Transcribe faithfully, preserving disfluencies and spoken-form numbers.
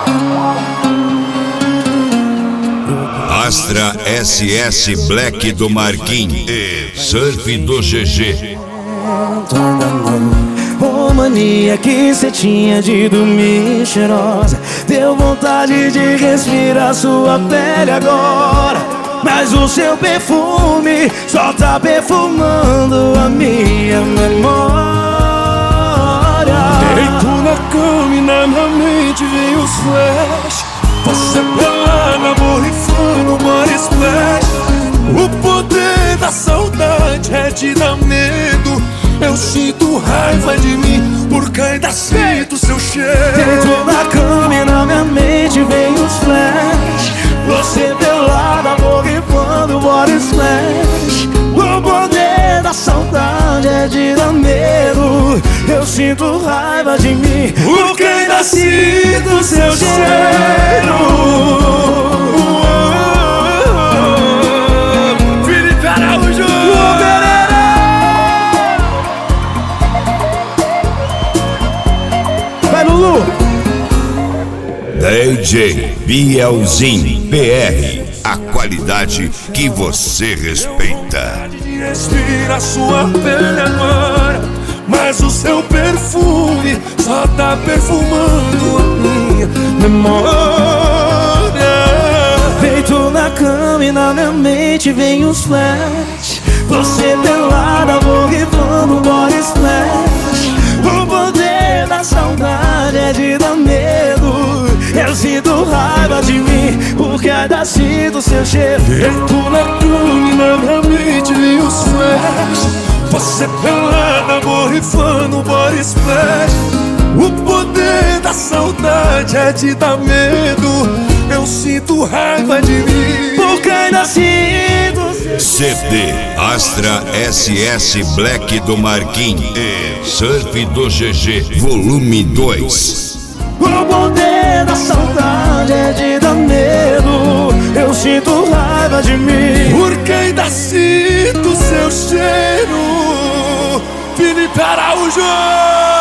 Astra S S Black do Marquinhos e Surf do G G. Ô mania que cê tinha de dormir cheirosa, deu vontade de respirar sua pele agora. Mas o seu perfume só tá perfumando a minha memória. Deito na cama e na minha mente vem os flash. Você pelada, borrifando, body splash. O poder da saudade é te dar medo. Eu sinto raiva de mim, porque ainda sinto seu cheiro. Deito na cama e na minha mente vem os flash. Você pelada, borrifando, body splash. O poder da saudade é de dar medo. Eu sinto raiva de mim, porque ainda sinto seu cheiro. Felipe Araújo! Vai, Lulu! D J Bielzinho P R, a qualidade que você respeita. Respira sua pele agora, mas o seu perfume só tá perfumando a minha memória. Deito na cama e na minha mente vem os flash. Você pelada, borrifando, body splash. O poder da saudade é de dar medo. Eu sinto raiva de mim, porque ainda sinto seu cheiro. Deito na cama e na minha mente vem os flash. Você pelada, borrifando, body splash. O poder da saudade é te dar medo. Eu sinto raiva de mim, porque ainda sinto seu C D Astra S S Black do Marquinhos e Surf do G G Volume dois. O poder da saudade é de dar medo. Eu sinto raiva de mim, porque ainda sinto seu cheiro. Felipe Araújo!